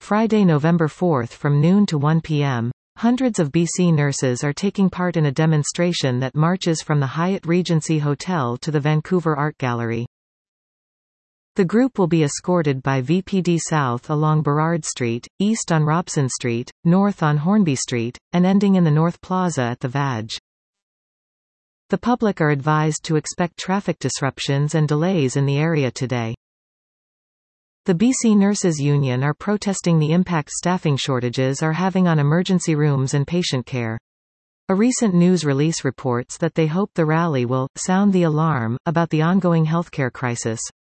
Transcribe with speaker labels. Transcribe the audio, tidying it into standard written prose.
Speaker 1: Friday, November 4 from noon to 1 p.m. Hundreds of BC nurses are taking part in a demonstration that marches from the Hyatt Regency Hotel to the Vancouver Art Gallery. The group will be escorted by VPD south along Burrard Street, east on Robson Street, north on Hornby Street, and ending in the North Plaza at the VAG. The public are advised to expect traffic disruptions and delays in the area today. The BC Nurses Union are protesting the impact staffing shortages are having on emergency rooms and patient care. A recent news release reports that they hope the rally will sound the alarm about the ongoing healthcare crisis.